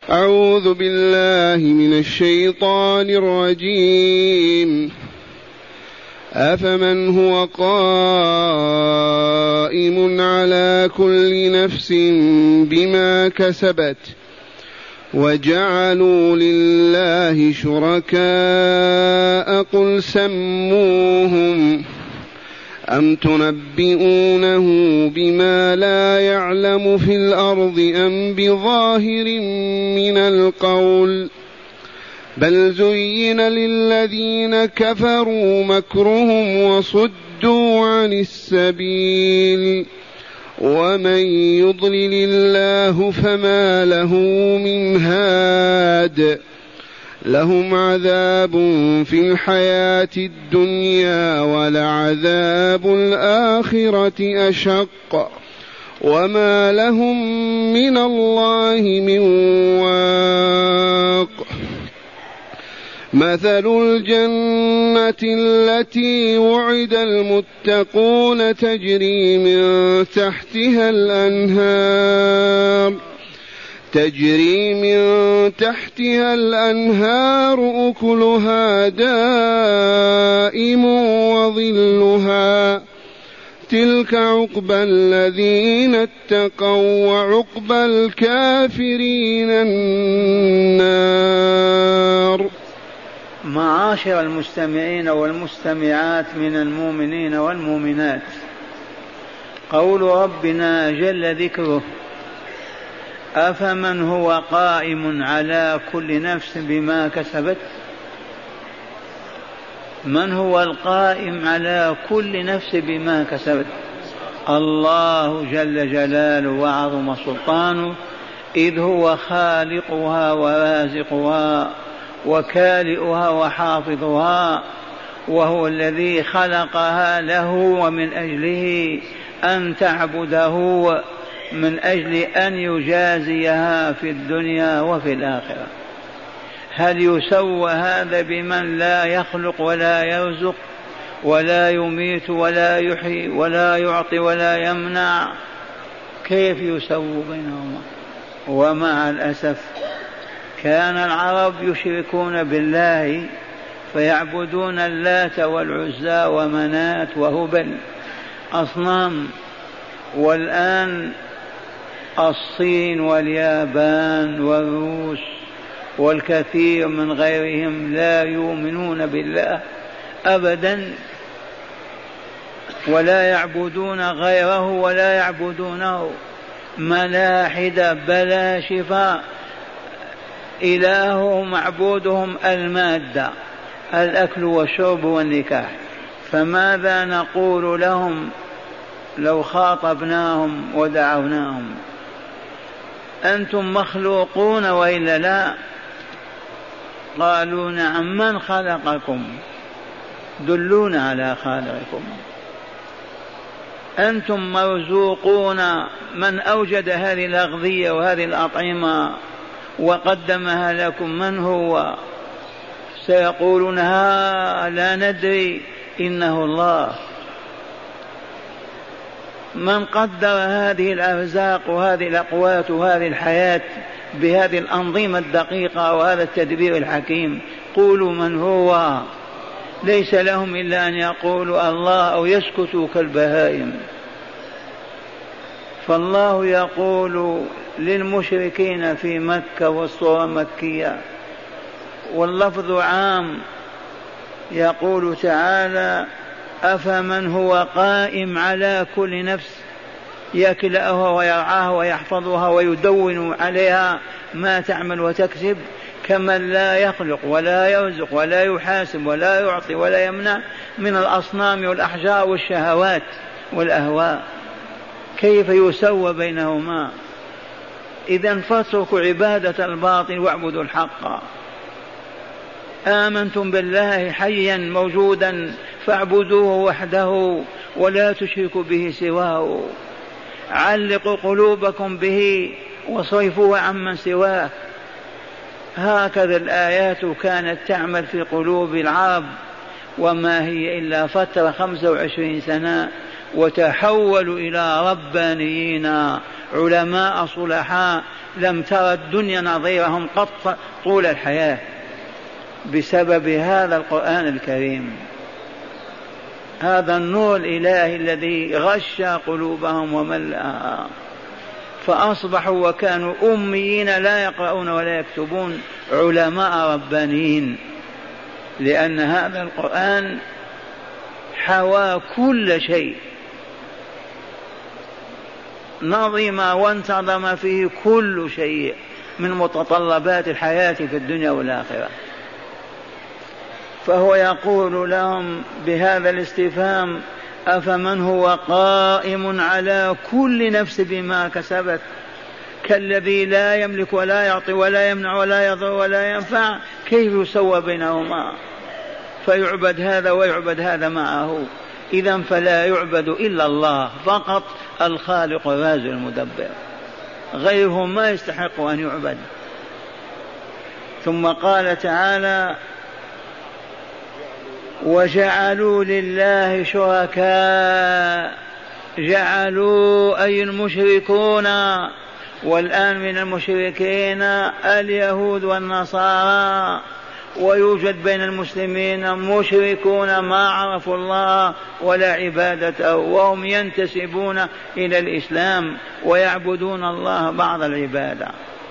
أعوذ بالله من الشيطان الرجيم. أفمن هو قائم على كل نفس بما كسبت وجعلوا لله شركاء قل سموهم أم تنبئونه بما لا يعلم في الأرض أم بظاهر من القول بل زين للذين كفروا مكرهم وصدوا عن السبيل ومن يضلل الله فما له من هاد لهم عذاب في الحياة الدنيا ولعذاب الآخرة أشق وما لهم من الله من واق. مثل الجنة التي وعد المتقون تجري من تحتها الأنهار أكلها دائم وظلها تلك عقبى الذين اتقوا وعقبى الكافرين النار. معاشر المستمعين والمستمعات من المؤمنين والمؤمنات، قول ربنا جل ذكره: أفمن هو قائم على كل نفس بما كسبت. من هو القائم على كل نفس بما كسبت؟ الله جل جلاله وعظم سلطانه، إذ هو خالقها ورازقها وكالئها وحافظها، وهو الذي خلقها له ومن أجله أن تعبده من أجل أن يجازيها في الدنيا وفي الآخرة. هل يسوى هذا بمن لا يخلق ولا يرزق ولا يميت ولا يحيي ولا يعطي ولا يمنع؟ كيف يسوى بينهما؟ ومع الأسف كان العرب يشركون بالله فيعبدون اللات والعزى ومنات وهبل، أصنام. والآن الصين واليابان والروس والكثير من غيرهم لا يؤمنون بالله أبدا، ولا يعبدون غيره ولا يعبدونه. ملاحدة بلا شفاء، إلههم معبودهم المادة، الأكل والشرب والنكاح. فماذا نقول لهم لو خاطبناهم ودعوناهم؟ أنتم مخلوقون وإلا لا؟ قالوا نعم. من خلقكم؟ دلونا على خالقكم. أنتم مرزوقون. من أوجد هذه الأغذية وهذه الأطعمة وقدمها لكم؟ من هو؟ سيقولون لا ندري، إنه الله. من قدر هذه الأرزاق وهذه الأقوات وهذه الحياة بهذه الأنظمة الدقيقة وهذا التدبير الحكيم؟ قولوا من هو. ليس لهم إلا أن يقولوا الله أو يسكتوا كالبهائم. فالله يقول للمشركين في مكة والصورة مكية واللفظ عام، يقول تعالى: أفمن هو قائم على كل نفس يكلأها ويرعاها ويحفظها ويدون عليها ما تعمل وتكسب، كمن لا يخلق ولا يرزق ولا يحاسب ولا يعطي ولا يمنع من الأصنام والأحجار والشهوات والأهواء. كيف يسوى بينهما؟ إذن فاتركوا عبادة الباطل واعبدوا الحق. آمنتم بالله حيا موجودا فاعبدوه وحده ولا تشركوا به سواه. علقوا قلوبكم به وصرفوها عمن سواه. هكذا الآيات كانت تعمل في قلوب العرب، وما هي إلا فترة 25 سنة، وتحولوا إلى ربانيين علماء صلحاء لم ترى الدنيا نظيرهم قط طول الحياة بسبب هذا القرآن الكريم. هذا النور الإلهي الذي غش قلوبهم وملأها، فأصبحوا وكانوا أميين لا يقرؤون ولا يكتبون علماء ربانيين، لأن هذا القرآن حوى كل شيء، نظم وانتظم فيه كل شيء من متطلبات الحياة في الدنيا والآخرة. فهو يقول لهم بهذا الاستفهام: أفمن هو قائم على كل نفس بما كسبت كالذي لا يملك ولا يعطي ولا يمنع ولا يضر ولا ينفع، كيف يسوى بينهما؟ فيعبد هذا ويعبد هذا معه. إذن فلا يعبد إلا الله فقط، الخالق الرازق المدبر، غيره ما يستحق أن يعبد. ثم قال تعالى: وجعلوا لله شركاء. جعلوا أي المشركون، والآن من المشركين اليهود والنصارى، ويوجد بين المسلمين مشركون ما عرفوا الله ولا عبادته، وهم ينتسبون إلى الإسلام ويعبدون الله بعض العبادة.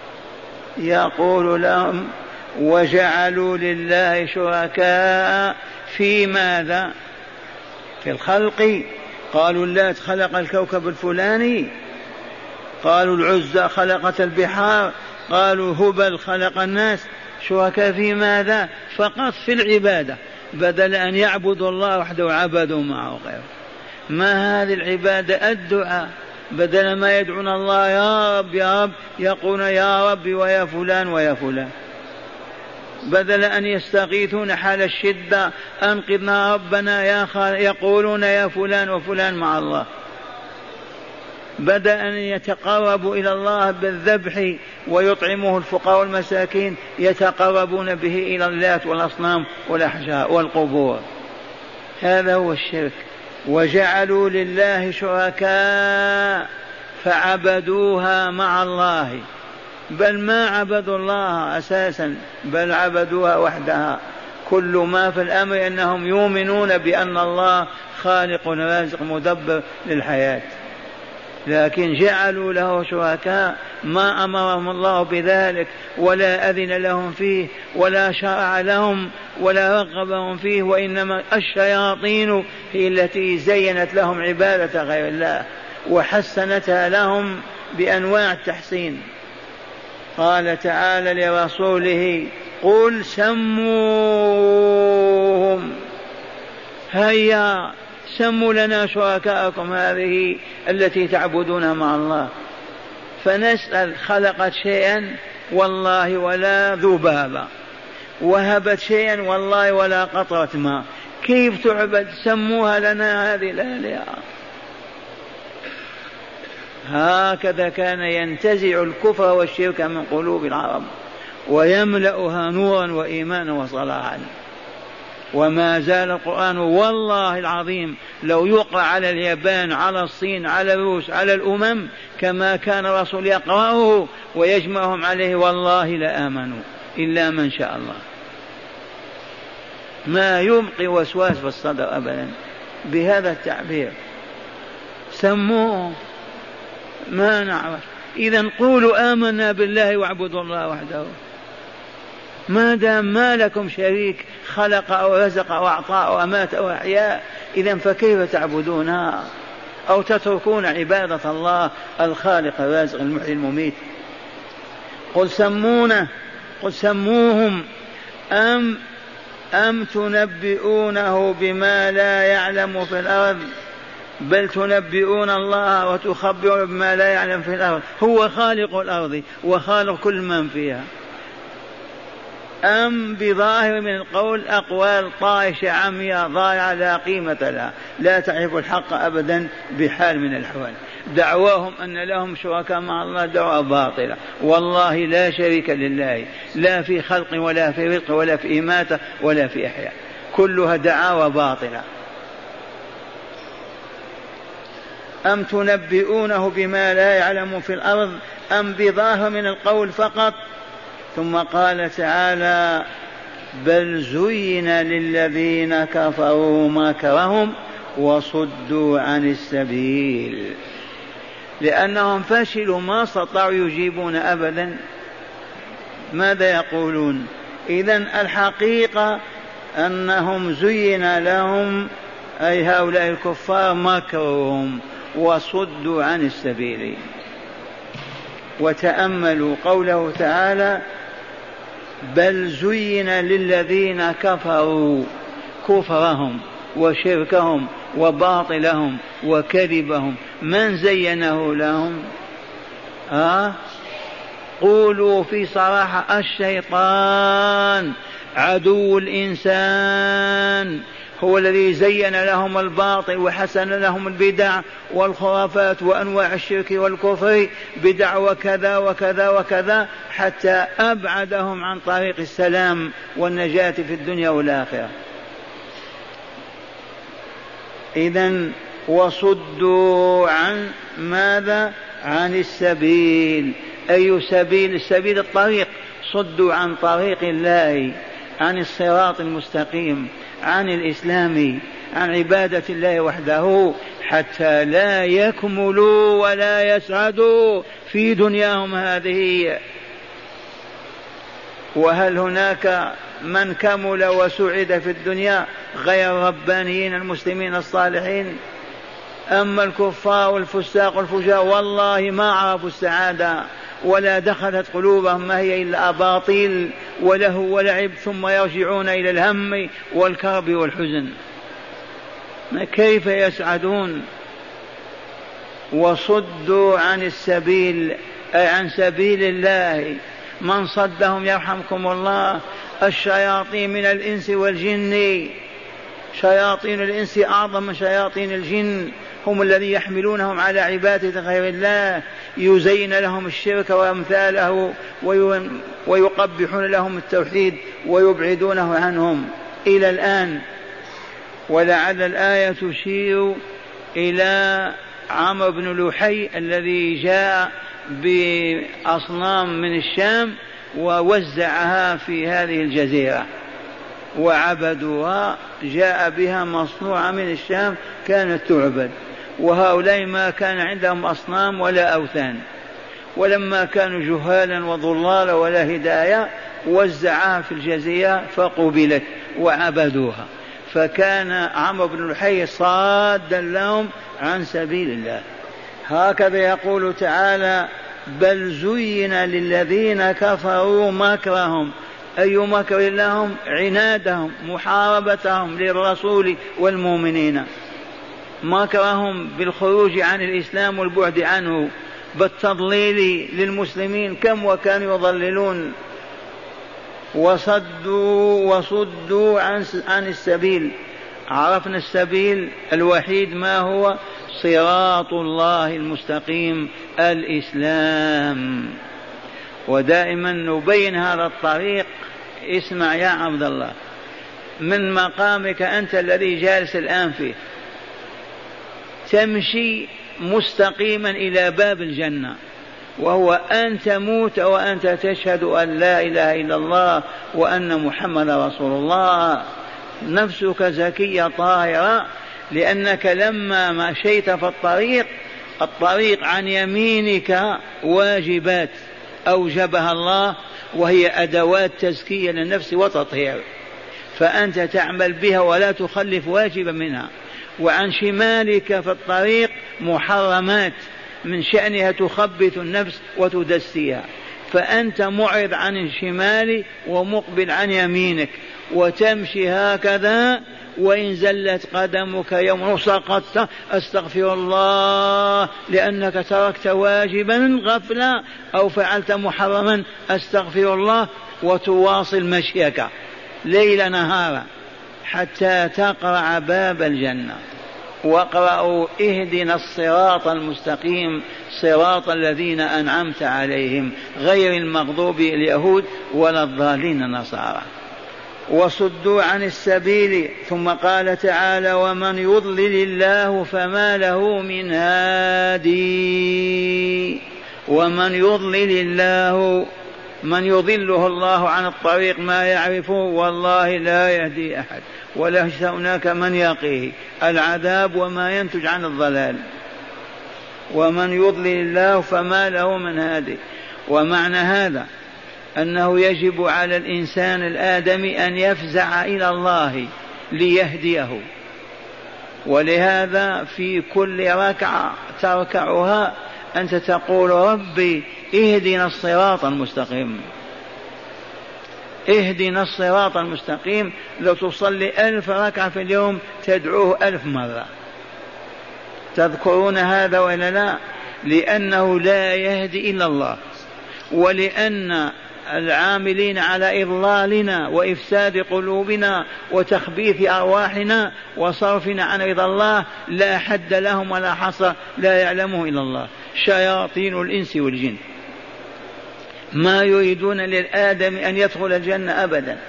يقول لهم: وجعلوا لله شركاء في ماذا؟ في الخلق. قالوا اللات خلق الكوكب الفلاني، قالوا العزى خلقت البحار، قالوا هبل خلق الناس. شركاء في ماذا؟ فقط في العبادة، بدل أن يعبدوا الله وحده عبدوا معه غيره. ما هذه العبادة؟ الدعاء، بدل ما يدعون الله يا رب يا رب يقولون يا رب ويا فلان ويا فلان. بدل أن يستغيثون حال الشدة أنقذنا ربنا يا يقولون يا فلان وفلان مع الله. بدل أن يتقربوا إلى الله بالذبح ويطعمه الفقراء والمساكين يتقربون به إلى اللات والأصنام والأحجار والقبور. هذا هو الشرك. وجعلوا لله شركاء فعبدوها مع الله، بل ما عبدوا الله أساسا، بل عبدوها وحدها. كل ما في الأمر أنهم يؤمنون بأن الله خالق رازق مدبر للحياة، لكن جعلوا له شركاء ما أمرهم الله بذلك ولا أذن لهم فيه ولا شرع لهم ولا رغبهم فيه، وإنما الشياطين هي التي زينت لهم عبادة غير الله وحسنتها لهم بأنواع التحسين. قال تعالى لرسوله: قل سموهم، هيا سموا لنا شركاءكم هذه التي تعبدونها مع الله. فنسأل: خلقت شيئا والله ولا ذبابة، وهبت شيئا والله ولا قطرة ماء، كيف تعبد؟ سموها لنا هذه الآلهة. هكذا كان ينتزع الكفر والشرك من قلوب العرب ويملأها نورا وإيمانا وصلاحا. وما زال القرآن والله العظيم لو يقرأ على اليابان على الصين على الروس على الأمم كما كان الرسول يقرأه ويجمعهم عليه والله لآمنوا إلا من شاء الله. ما يبقي وسواس في الصدر أبدا بهذا التعبير. سموه ما نعرف. إذن قولوا آمنا بالله واعبدوا الله وحده، ما دام ما لكم شريك خلق أو رزق أو أعطى أو أمات أو أحياء، إذن فكيف تعبدونها أو تتركون عبادة الله الخالق الرازق المحيي المميت؟ قل سموهم أم تنبئونه بما لا يعلم في الأرض، بل تنبئون الله وتخبرون بما لا يعلم في الأرض. هو خالق الأرض وخالق كل من فيها. أم بظاهر من القول أقوال طائشة عمياء ضائعة لا قيمة لها، لا تعرف الحق أبدا بحال من الأحوال. دعواهم أن لهم شركاء مع الله دعوة باطلة، والله لا شريك لله، لا في خلق ولا في رزق ولا في إماتة ولا في إحياء، كلها دعاوى باطلة. أم تنبئونه بما لا يعلم في الأرض أم بظاهر من القول فقط. ثم قال تعالى بل زين للذين كفروا مكرهم وصدوا عن السبيل، لأنهم فشلوا ما استطاعوا يجيبون أبدا. ماذا يقولون؟ إذن الحقيقة أنهم زين لهم أي هؤلاء الكفار مكرهم وصدوا عن السبيل. وتأملوا قوله تعالى بل زين للذين كفروا كفرهم وشركهم وباطلهم وكذبهم، من زينه لهم؟ قولوا في صراحة الشيطان عدو الإنسان هو الذي زين لهم الباطل وحسن لهم البدع والخرافات وأنواع الشرك والكفر، بدع وكذا وكذا وكذا، حتى أبعدهم عن طريق السلام والنجاة في الدنيا والآخرة. إذن وصدوا عن ماذا؟ عن السبيل. أي سبيل؟ السبيل الطريق. صدوا عن طريق الله، عن الصراط المستقيم، عن الإسلام، عن عبادة الله وحده، حتى لا يكملوا ولا يسعدوا في دنياهم هذه. وهل هناك من كمل وسعد في الدنيا غير ربانيين المسلمين الصالحين؟ أما الكفار والفساق والفجار والله ما عرفوا السعادة ولا دخلت قلوبهم ما هي إلا أباطيل وله ولعب، ثم يرجعون إلى الهم والكرب والحزن. كيف يسعدون؟ وصدوا عن السبيل أي عن سبيل الله. من صدهم يرحمكم الله الشياطين من الإنس والجن. شياطين الإنس أعظم من شياطين الجن، هم الذين يحملونهم على عبادة غير الله، يزين لهم الشرك وأمثاله ويقبحون لهم التوحيد ويبعدونه عنهم إلى الآن. ولعل الآية تشير إلى عمرو بن لحي الذي جاء بأصنام من الشام ووزعها في هذه الجزيرة وعبدوها، جاء بها مصنوعة من الشام كانت تعبد، وهؤلاء ما كان عندهم أصنام ولا أوثان، ولما كانوا جهالا وضلالا ولا هداية وزعها في الجزيرة فقبلت وعبدوها. فكان عمرو بن لحي صادا لهم عن سبيل الله. هكذا يقول تعالى بل زين للذين كفروا مكرهم. أي مكر لهم؟ عنادهم، محاربتهم للرسول والمؤمنين، مكرهم بالخروج عن الإسلام والبعد عنه، بالتضليل للمسلمين، كم وكانوا يضللون. وصدوا عن السبيل. عرفنا السبيل الوحيد ما هو؟ صراط الله المستقيم الإسلام. ودائما نبين هذا الطريق. اسمع يا عبد الله، من مقامك أنت الذي جالس الآن فيه تمشي مستقيما إلى باب الجنة، وهو أن تموت وأنت تشهد أن لا إله إلا الله وأن محمد رسول الله، نفسك زكية طاهرة، لأنك لما مشيت في الطريق عن يمينك واجبات أوجبها الله، وهي أدوات تزكية للنفس وتطهير، فأنت تعمل بها ولا تخلف واجبا منها. وعن شمالك في الطريق محرمات من شأنها تخبث النفس وتدسيها، فأنت معرض عن الشمال ومقبل عن يمينك، وتمشي هكذا. وإن زلت قدمك يوم سقطت استغفر الله لأنك تركت واجبا غفلا أو فعلت محرما، استغفر الله، وتواصل مشيك ليل نهارا حتى تقرع باب الجنة. واقرأوا اهدنا الصراط المستقيم صراط الذين أنعمت عليهم غير المغضوب اليهود ولا الضالين النصارى. وصدوا عن السبيل. ثم قال تعالى ومن يضلل الله فما له من هادي. ومن يضلل الله، من يضله الله عن الطريق ما يعرفه والله لا يهدي أحد، وليس هناك من يقيه العذاب وما ينتج عن الضلال. ومن يضلل الله فما له من هادي. ومعنى هذا أنه يجب على الإنسان الآدمي أن يفزع إلى الله ليهديه. ولهذا في كل ركعة تركعها أنت تقول ربي اهدنا الصراط المستقيم، اهدنا الصراط المستقيم. لو تصلي 1000 ركعة في اليوم تدعوه 1000 مرة. تذكرون هذا ولا لا؟ لأنه لا يهدي إلا الله، ولأن العاملين على إضلالنا وإفساد قلوبنا وتخبيث أرواحنا وصرفنا عن رضا الله لا حد لهم ولا حصر، لا يعلمه إلا الله، شياطين الإنس والجن. ما يريدون للآدم أن يدخل الجنة أبدا.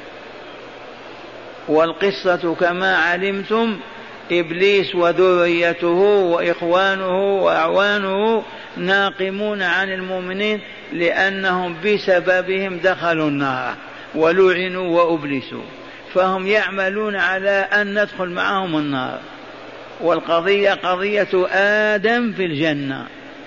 والقصة كما علمتم إبليس وذريته وإخوانه وأعوانه ناقمون عن المؤمنين لأنهم بسببهم دخلوا النار ولعنوا وأبلسوا، فهم يعملون على أن ندخل معهم النار. والقضية قضية آدم في الجنة.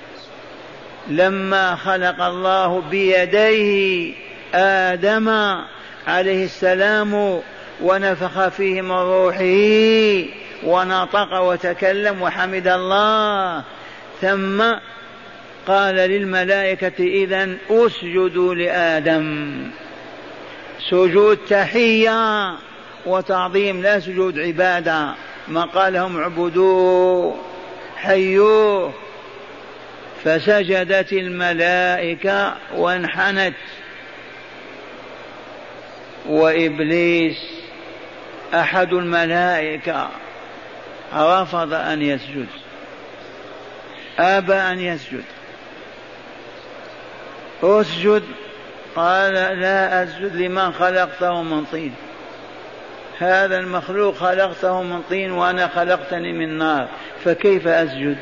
لما خلق الله بيديه آدم عليه السلام ونفخ فيه من روحه ونطق وتكلم وحمد الله، ثم قال للملائكة إذن أسجدوا لآدم، سجود تحية وتعظيم لا سجود عبادة. ما قال لهم اعبدوه حيوه. فسجدت الملائكة وانحنت، وإبليس أحد الملائكة رفض أن يسجد، أبى أن يسجد. أسجد، قال لا أسجد لمن خلقته من طين، هذا المخلوق خلقته من طين وأنا خلقتني من نار، فكيف أسجد؟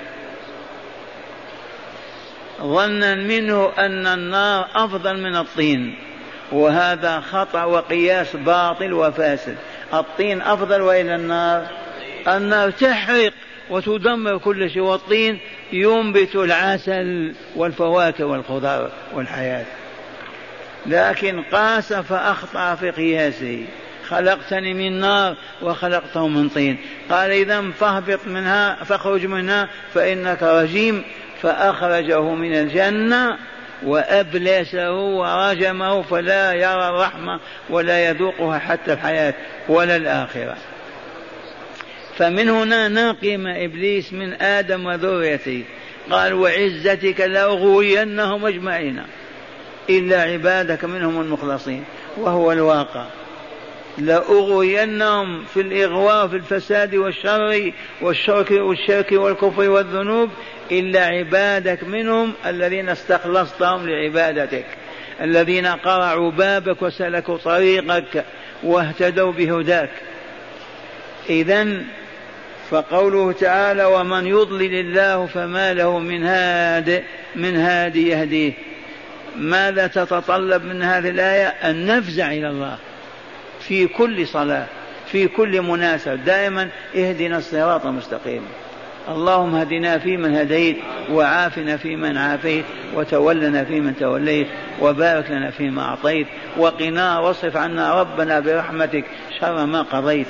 ظنا منه أن النار أفضل من الطين، وهذا خطأ وقياس باطل وفاسد. الطين أفضل وإلى النار؟ النار تحرق وتدمر كل شيء، والطين ينبت العسل والفواكه والخضار والحياة. لكن قاس فأخطأ في قياسه، خلقتني من نار وخلقته من طين. قال إذن فاهبط منها، فاخرج منها فإنك رجيم. فأخرجه من الجنة وأبلسه ورجمه، فلا يرى الرحمة ولا يذوقها حتى الحياة ولا الآخرة. فمن هنا ناقم إبليس من آدم وذريته، قال وعزتك لأغوينهم أجمعين إلا عبادك منهم المخلصين. وهو الواقع، لأغوينهم في الإغواء في الفساد والشرك والكفر والذنوب إلا عبادك منهم الذين استخلصتهم لعبادتك، الذين قرعوا بابك وسلكوا طريقك واهتدوا بهداك. إذن فقوله تعالى ومن يضلل الله فما له من هادي يهديه. ماذا تتطلب من هذه الآية؟ أن نفزع إلى الله في كل صلاة، في كل مناسبة، دائما اهدنا الصراط المستقيم. اللهم اهدنا فيمن هديت، وعافنا فيمن عافيت، وتولنا فيمن توليت، وبارك لنا فيما أعطيت، وقنا واصرف عنا ربنا برحمتك شر ما قضيت.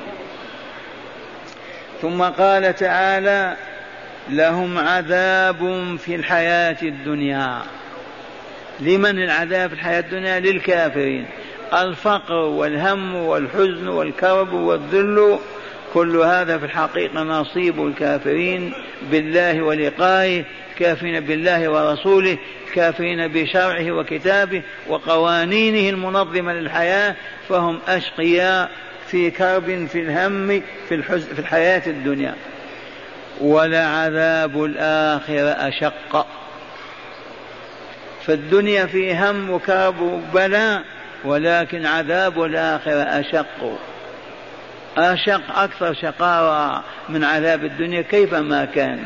ثم قال تعالى لهم عذاب في الحياة الدنيا. لمن العذاب في الحياة الدنيا؟ للكافرين. الفقر والهم والحزن والكرب والذل كل هذا في الحقيقة نصيب الكافرين بالله ولقائه، كافرين بالله ورسوله، كافرين بشرعه وكتابه وقوانينه المنظمة للحياة، فهم أشقياء في كرب في الهم في الحزن في الحياة الدنيا. ولعذاب الآخرة أشق. فالدنيا في هم وكرب وبلاء، ولكن عذاب الآخرة أشق أكثر شقاوة من عذاب الدنيا كيفما كان.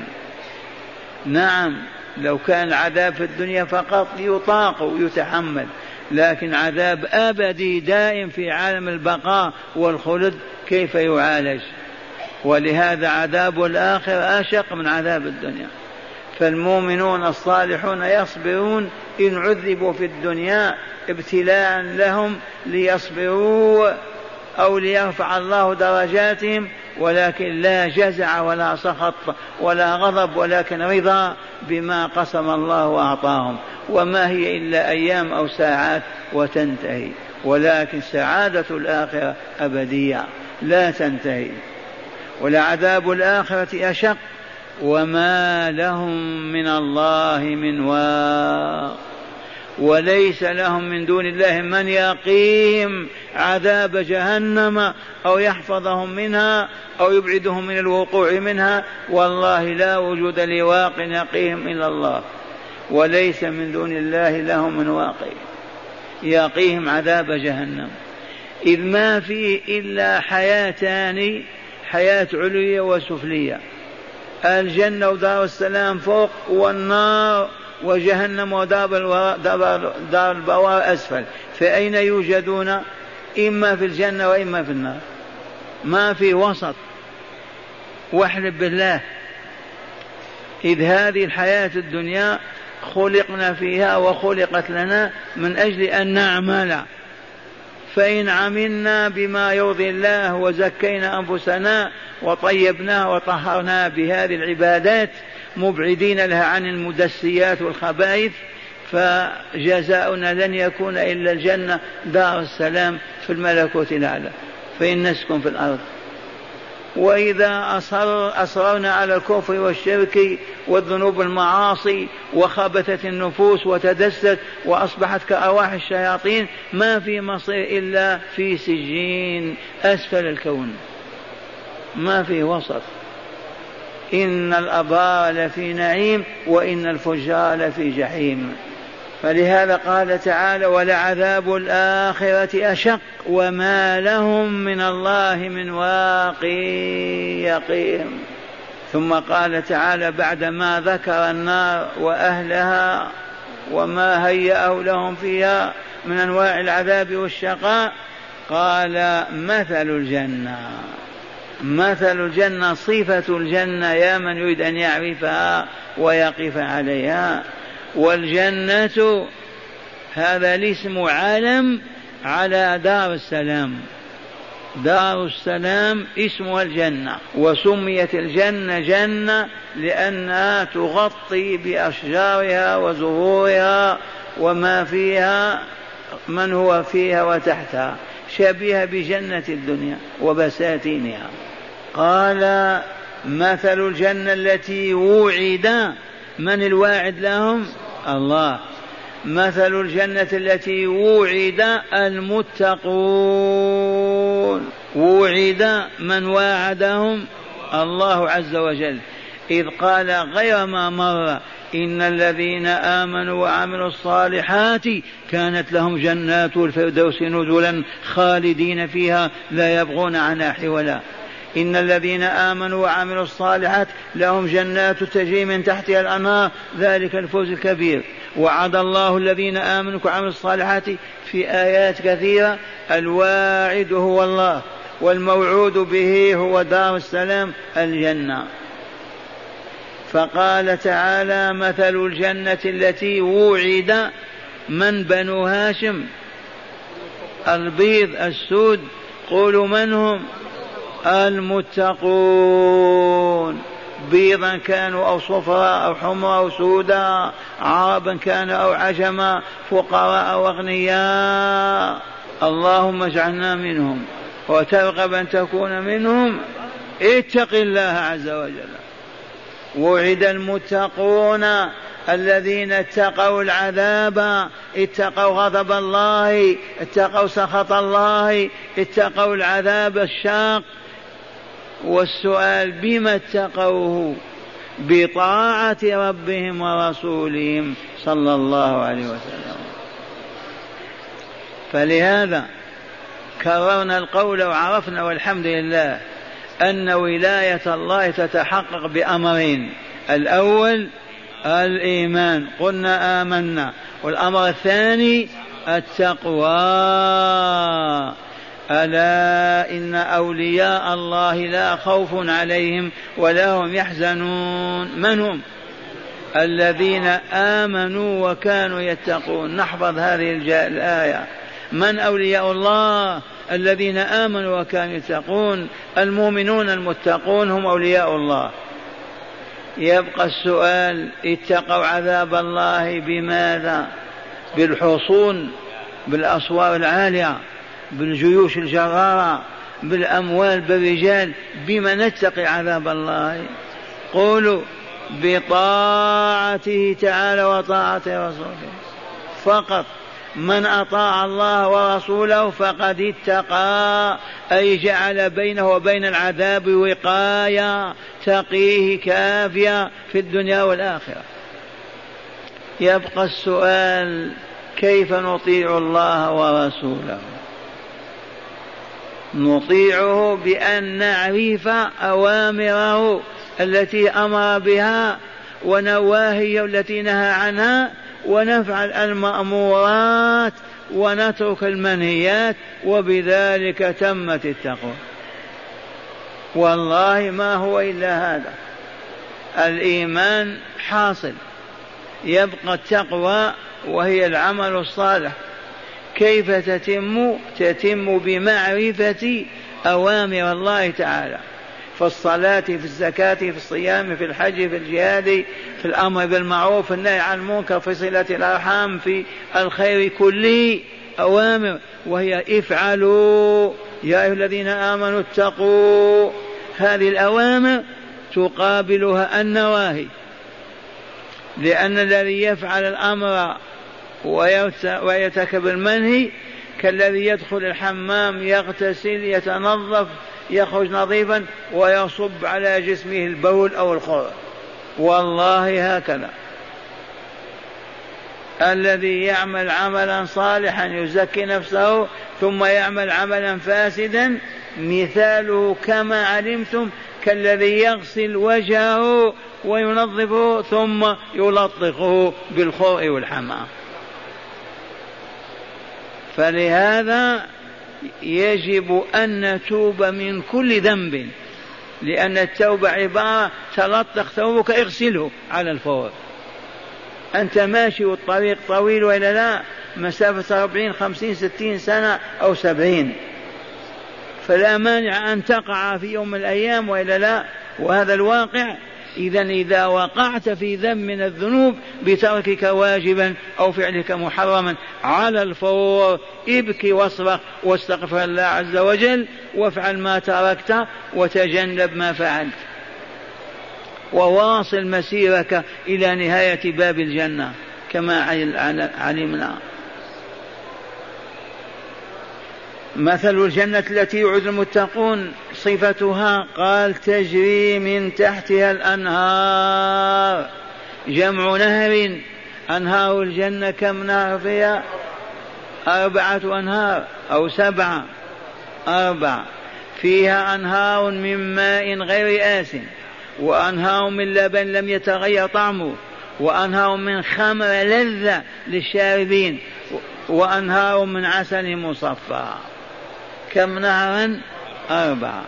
نعم لو كان العذاب في الدنيا فقط يطاق ويتحمل، لكن عذاب أبدي دائم في عالم البقاء والخلد كيف يعالج؟ ولهذا عذاب الآخرة أشق من عذاب الدنيا. فالمؤمنون الصالحون يصبرون إن عذبوا في الدنيا ابتلاء لهم ليصبروا أو ليرفع الله درجاتهم، ولكن لا جزع ولا سخط ولا غضب، ولكن رضا بما قسم الله وأعطاهم، وما هي إلا أيام أو ساعات وتنتهي. ولكن سعادة الآخرة أبدية لا تنتهي. ولعذاب الآخرة أشق وما لهم من الله من واق، وليس لهم من دون الله من يقيهم عذاب جهنم أو يحفظهم منها أو يبعدهم من الوقوع منها. والله لا وجود لواق يقيهم إلا الله، وليس من دون الله لهم من واق يقيهم عذاب جهنم، إذ ما فيه إلا حياتان، حياة علوية وسفلية، الجنة ودار السلام فوق، والنار وجهنم ودار البوار أسفل. فأين يوجدون؟ إما في الجنة وإما في النار، ما في وسط. واحلف بالله، إذ هذه الحياة الدنيا خلقنا فيها وخلقت لنا من أجل أن نعمل، فإن عملنا بما يرضي الله وزكينا أنفسنا وطيبناها وطهرنا بهذه العبادات مبعدين لها عن المدسيات والخبائث، فجزاؤنا لن يكون إلا الجنة دار السلام في الملكوت الأعلى، فإن نسكن في الأرض. وإذا أصررنا على الكفر والشرك والذنوب والمعاصي وخبثت النفوس وتدست وأصبحت كأرواح الشياطين، ما في مصير إلا في سجين أسفل الكون، ما في وسط. إن الأبرار لفي نعيم وإن الفجار لفي جحيم. فلهذا قال تعالى: ولعذاب الآخرة أشق وما لهم من الله من واق يقيهم. ثم قال تعالى بعدما ذكر النار وأهلها وما هيأه لهم فيها من أنواع العذاب والشقاء، قال: مثل الجنة صفة الجنة يا من يريد أن يعرفها ويقف عليها. والجنة هذا الاسم علم على دار السلام، دار السلام اسمها الجنة، وسميت الجنة جنة لأنها تغطي بأشجارها وزهورها وما فيها من هو فيها وتحتها، شبيهة بجنة الدنيا وبساتينها. قال: مثل الجنة التي وعد، من الواعد لهم؟ الله. مثل الجنة التي وعد المتقون، وعد من واعدهم؟ الله عز وجل، إذ قال غير ما مر: إن الذين آمنوا وعملوا الصالحات كانت لهم جنات الفردوس نزلا خالدين فيها لا يبغون عنها حولا. إن الذين آمنوا وعملوا الصالحات لهم جنات تجري من تحتها الأنهار، ذلك الفوز الكبير. وعد الله الذين آمنوا وعملوا الصالحات في آيات كثيرة، الواعد هو الله والموعود به هو دار السلام الجنة. فقال تعالى: مثل الجنة التي وعد، من بنو هاشم؟ البيض السود، قولوا من هم؟ المتقون، بيضا كانوا أو صفراء أو حمراء أو سودا، عربا كانوا أو عجما، فقراء أو أغنياء. اللهم اجعلنا منهم، وترغب أن تكون منهم. اتق الله عز وجل. وعد المتقون الذين اتقوا العذاب، اتقوا غضب الله، اتقوا سخط الله، اتقوا العذاب الشاق. والسؤال: بما اتقوه؟ بطاعة ربهم ورسولهم صلى الله عليه وسلم. فلهذا كررنا القول وعرفنا والحمد لله أن ولاية الله تتحقق بأمرين: الأول الإيمان، قلنا آمنا، والأمر الثاني التقوى. ألا إن أولياء الله لا خوف عليهم ولا هم يحزنون. من هم؟ الذين آمنوا وكانوا يتقون. نحفظ هذه الآية: من أولياء الله؟ الذين آمنوا وكانوا يتقون. المؤمنون المتقون هم أولياء الله. يبقى السؤال: اتقوا عذاب الله بماذا؟ بالحصون، بالأسوار العالية، بالجيوش الجرارة، بالأموال، بالرجال. بما نتقي عذاب الله؟ قولوا: بطاعته تعالى وطاعة رسوله فقط. من أطاع الله ورسوله فقد اتقى، أي جعل بينه وبين العذاب وقاية تقيه كافية في الدنيا والآخرة. يبقى السؤال: كيف نطيع الله ورسوله؟ نطيعه بأن نعرف أوامره التي أمر بها ونواهيه التي نهى عنها، ونفعل المأمورات ونترك المنهيات، وبذلك تمت التقوى. والله ما هو إلا هذا. الإيمان حاصل، يبقى التقوى وهي العمل الصالح. كيف تتم؟ تتم بمعرفة أوامر الله تعالى، في الصلاة، في الزكاة، في الصيام، في الحج، في الجهاد، في الأمر بالمعروف، في النهي عن المنكر، في صلة الأرحام، في الخير كله أوامر، وهي افعلوا يا أيها الذين آمنوا اتقوا. هذه الأوامر تقابلها النواهي، لأن الذي يفعل الأمر ويرتكب المنهي كالذي يدخل الحمام يغتسل يتنظف يخرج نظيفا ويصب على جسمه البول أو الخر. والله هكذا الذي يعمل عملا صالحا يزكي نفسه ثم يعمل عملا فاسدا مثاله كما علمتم كالذي يغسل وجهه وينظفه ثم يلطخه بالخرء والحمام. فلهذا يجب أن نتوب من كل ذنب، لأن التوبة عبارة: تلطخ ثوبك اغسله على الفور. أنت ماشي والطريق طويل وإلا لا، مسافة 40 50 60 سنة أو 70، فلا مانع أن تقع في يوم من الأيام وإلا لا، وهذا الواقع. إذا وقعت في ذنب من الذنوب بتركك واجبا أو فعلك محرما على الفور ابكي واصرخ واستغفر الله عز وجل وافعل ما تركت وتجنب ما فعلت، وواصل مسيرك إلى نهاية باب الجنة كما علمنا. مثل الجنة التي يوعد المتقون صفتها قال: تجري من تحتها الأنهار. جمع نهر. أنهار الجنة كم نهر فيها؟ 4 أنهار أو 7. 4. فيها أنهار من ماء غير آسن، وأنهار من لبن لم يتغير طعمه، وأنهار من خمر لذة للشاربين، وأنهار من عسل مصفى. كم نهرا؟ 4.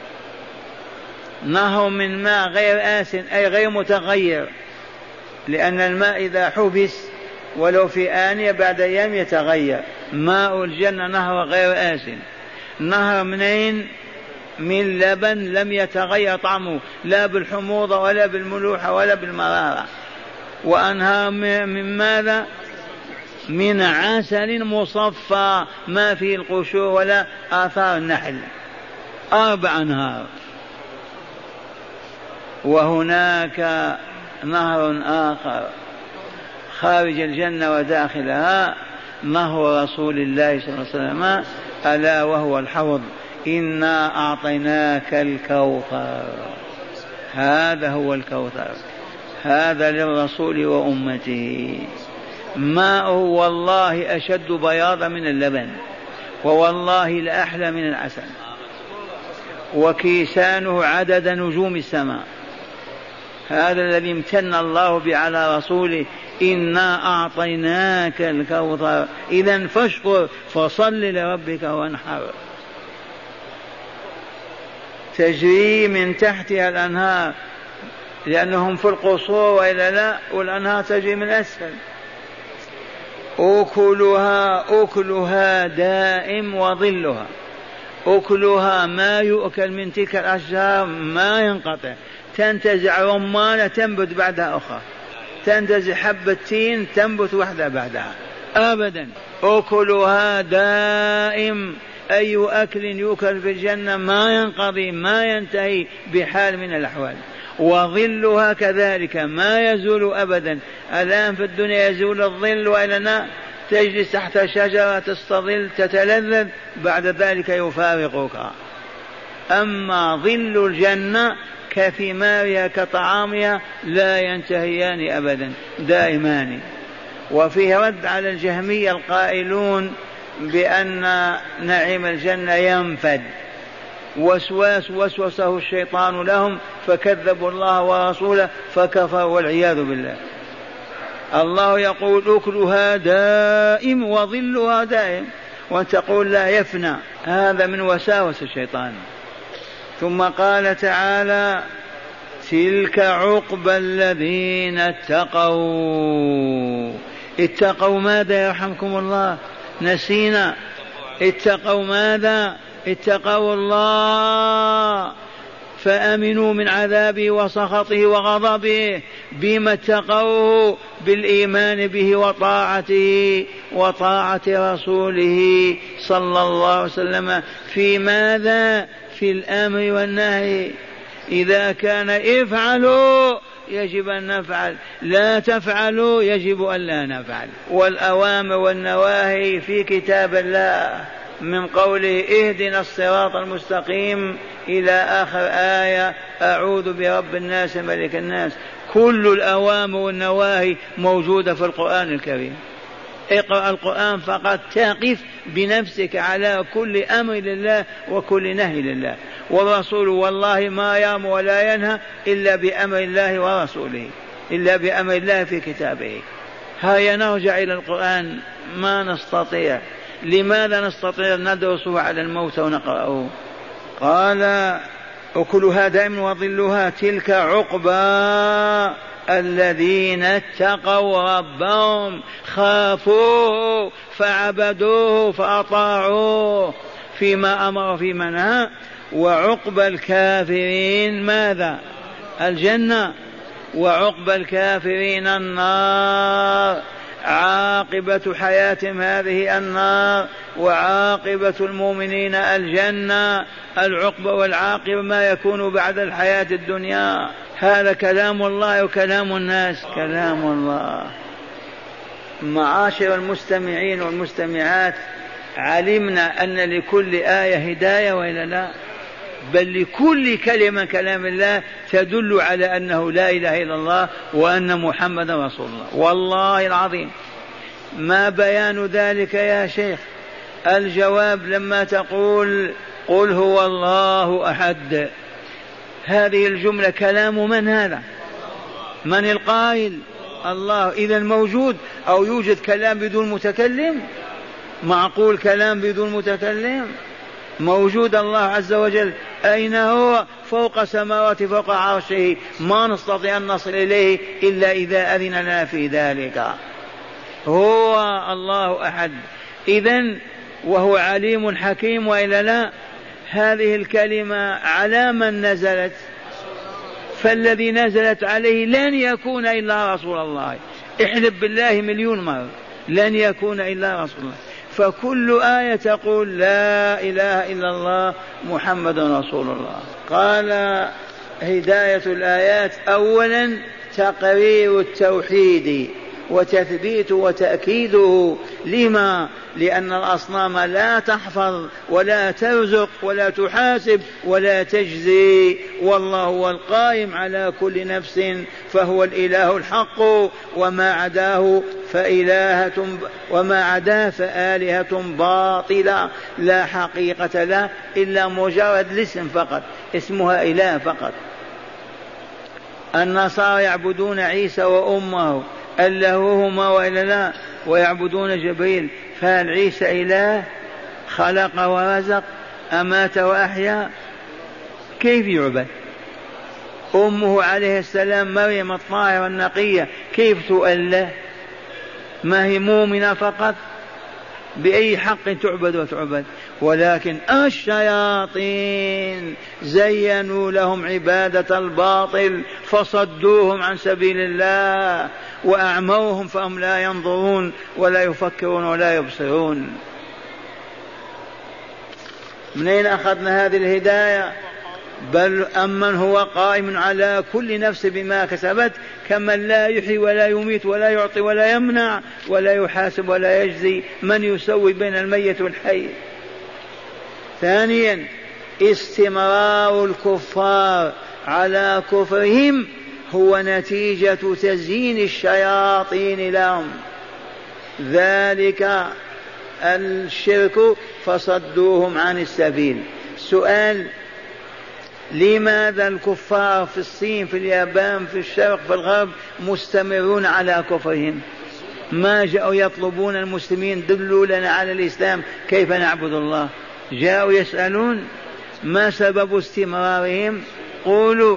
نهر من ماء غير آسن أي غير متغير، لأن الماء إذا حبس ولو في آنية بعد أيام يتغير. ماء الجنة نهر غير آسن. نهر منين؟ من لبن لم يتغير طعمه لا بالحموضة ولا بالملوحة ولا بالمرارة. وأنهار من ماذا؟ من عسل مصفى ما فيه القشور ولا آثار النحل. 4 أنهار. وهناك نهر آخر خارج الجنة وداخلها، نهر رسول الله صلى الله عليه وسلم، ألا وهو الحوض: إنا أعطيناك الكوثر. هذا هو الكوثر، هذا للرسول وأمته. ماءه والله أشد بياضا من اللبن، ووالله لأحلى من العسل، وكيسانه عدد نجوم السماء. هذا الذي امتن الله به على رسوله: إنا أعطيناك الكوثر إذا فاشكر فصل لربك وانحر. تجري من تحتها الأنهار لأنهم في القصور، وإلا لا، والأنهار تجري من أسفل. أكلها دائم وظلها. أكلها ما يؤكل من تلك الأشجار ما ينقطع، تنتزع رمانة تنبت بعدها أخرى، تنتزع حبة تين تنبت واحدة بعدها أبدا. أكلها دائم، أي أكل يؤكل في الجنة ما ينقضي ما ينتهي بحال من الأحوال. وظلها كذلك ما يزول أبدا. الآن في الدنيا يزول الظل، وإلنا تجلس تحت شجرة تستظل تتلذذ، بعد ذلك يفارقك. أما ظل الجنة كثمارها كطعامها لا ينتهيان أبدا، دائمان. وفيه رد على الجهمية القائلون بأن نعيم الجنة ينفد، وسوسه الشيطان لهم فكذبوا الله ورسوله فكفروا والعياذ بالله. الله يقول أكلها دائم وظلها دائم، وتقول لا يفنى، هذا من وساوس الشيطان. ثم قال تعالى: تلك عقبى الذين اتقوا. اتقوا ماذا يرحمكم الله؟ نسينا. اتقوا ماذا؟ اتقوا الله فأمنوا من عذابه وسخطه وغضبه. بما اتقوه؟ بالإيمان به وطاعته وطاعة رسوله صلى الله عليه وسلم. في ماذا؟ في الأمر والنهي. إذا كان افعلوا يجب أن نفعل، لا تفعلوا يجب أن لا نفعل. والأوامر والنواهي في كتاب الله، من قوله اهدنا الصراط المستقيم إلى آخر آية أعوذ برب الناس ملك الناس. كل الأوامر والنواهي موجودة في القرآن الكريم. اقرأ القرآن فقط تقف بنفسك على كل أمر لله وكل نهي لله. والرسول والله ما يأمر ولا ينهى إلا بأمر الله ورسوله، إلا بأمر الله في كتابه. هيا نرجع إلى القرآن، ما نستطيع. لماذا نستطيع ندرسه على الموت ونقرأه؟ قال: أكلها دائم وظلها. تلك عقبى الذين اتقوا ربهم، خافوه فعبدوه فأطاعوه فيما أمر وفيما نهى. وعقبى الكافرين ماذا؟ الجنة. وعقبى الكافرين النار. عاقبة حياتهم هذه النار، وعاقبة المؤمنين الجنة. العقبة والعاقبة ما يكون بعد الحياة الدنيا. هذا كلام الله وكلام الناس. كلام الله. معاشر المستمعين والمستمعات، علمنا أن لكل آية هداية وإلا لا؟ بل لكل كلمة كلام الله تدل على أنه لا إله إلا الله وأن محمد رسول الله. والله العظيم. ما بيان ذلك يا شيخ؟ الجواب: لما تقول قل هو الله أحد، هذه الجملة كلام من هذا؟ من القائل؟ الله. إذا موجود أو يوجد كلام بدون متكلم؟ معقول كلام بدون متكلم؟ موجود الله عز وجل. أين هو؟ فوق سماوات فوق عرشه، ما نستطيع أن نصل إليه إلا إذا أذن لنا في ذلك. هو الله أحد. إذن وهو عليم حكيم وإلا لا؟ هذه الكلمة على من نزلت؟ فالذي نزلت عليه لن يكون إلا رسول الله. احلف بالله مليون مرة لن يكون إلا رسول الله. فكل آية تقول لا إله إلا الله محمد رسول الله. قال: هداية الآيات: أولا تقرير التوحيد وتثبيت وتأكيده لما؟ لأن الأصنام لا تحفظ ولا ترزق ولا تحاسب ولا تجزي، والله هو القائم على كل نفس، فهو الإله الحق، وما عداه فآلهة باطلة لا حقيقة له إلا مجرد الاسم فقط، اسمها إله فقط. النصارى يعبدون عيسى وأمه ألهوهما وإلا لا، ويعبدون جبريل، فهل عيسى إله؟ خلق ورزق، أمات وأحيا، كيف يعبد؟ أمه عليه السلام مريم الطاهرة النقية كيف تؤله؟ ما هي مؤمنة فقط؟ بأي حق تعبد وتعبد؟ ولكن الشياطين زينوا لهم عبادة الباطل فصدوهم عن سبيل الله وأعموهم فهم لا ينظرون ولا يفكرون ولا يبصرون. منين أخذنا هذه الهداية؟ بل أمن هو قائم على كل نفس بما كسبت، كمن لا يحيي ولا يميت ولا يعطي ولا يمنع ولا يحاسب ولا يجزي، من يسوي بين الميت والحي. ثانيا استمرار الكفار على كفرهم هو نتيجة تزيين الشياطين لهم ذلك الشرك فصدوهم عن السبيل. سؤال: لماذا الكفار في الصين في اليابان في الشرق في الغرب مستمرون على كفرهم؟ ما جاءوا يطلبون المسلمين دلوا لنا على الإسلام كيف نعبد الله؟ جاءوا يسألون ما سبب استمرارهم؟ قولوا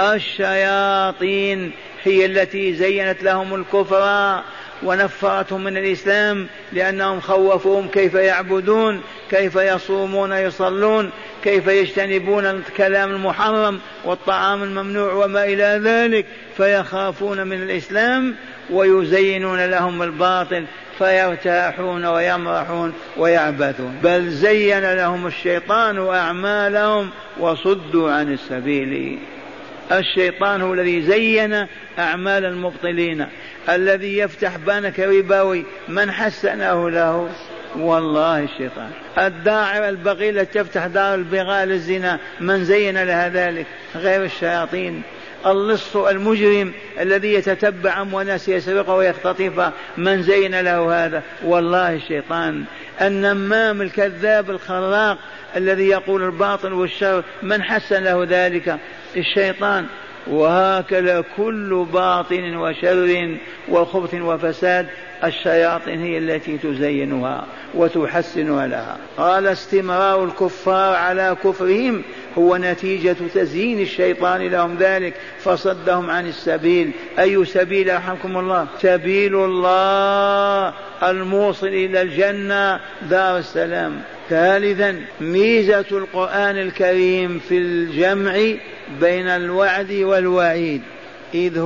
الشياطين هي التي زينت لهم الكفر ونفرتهم من الإسلام، لأنهم خوفوهم كيف يعبدون، كيف يصومون يصلون، كيف يجتنبون الكلام المحرم والطعام الممنوع وما إلى ذلك، فيخافون من الإسلام ويزينون لهم الباطل فيرتاحون ويمرحون ويعبثون. بل زين لهم الشيطان أعمالهم وصدوا عن السبيل. الشيطان هو الذي زين أعمال المبطلين. الذي يفتح بنك ربوي من حسنه له؟ والله الشيطان. الداعر البغي التي تفتح دار البغاء للزنا من زين لها ذلك غير الشياطين؟ اللص المجرم الذي يتتبع أموال الناس يسرقها ويختطفها من زين له هذا؟ والله الشيطان. النمام الكذاب الخراق الذي يقول الباطل والشر من حسن له ذلك؟ الشيطان. وهكذا كل باطل وشر وخبث وفساد الشياطين هي التي تزينها وتحسنها لها. قال استمرار الكفار على كفرهم هو نتيجة تزيين الشيطان لهم ذلك فصدهم عن السبيل. أي سبيل رحمكم الله؟ سبيل الله الموصل إلى الجنة دار السلام. ثالثا ميزة القرآن الكريم في الجمع بين الوعد والوعيد إذ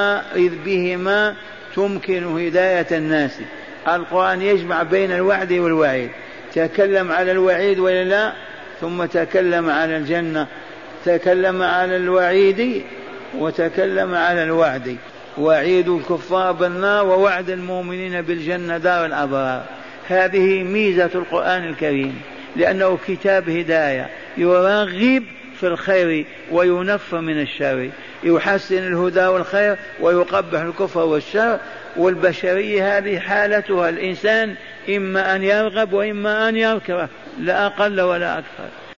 بهما تمكن هداية الناس. القرآن يجمع بين الوعد والوعيد، تكلم على الوعيد ولا لا، ثم تكلم على الجنة، تكلم على الوعيد وتكلم على الوعد. وعيد الكفار بالنار ووعد المؤمنين بالجنة دار الأبرار. هذه ميزة القرآن الكريم لأنه كتاب هداية يرغب في الخير وينفر من الشر، يحسن الهدى والخير ويقبح الكفر والشر. والبشرية هذه حالتها، الإنسان إما أن يرغب وإما أن يكره، لا أقل ولا أكثر.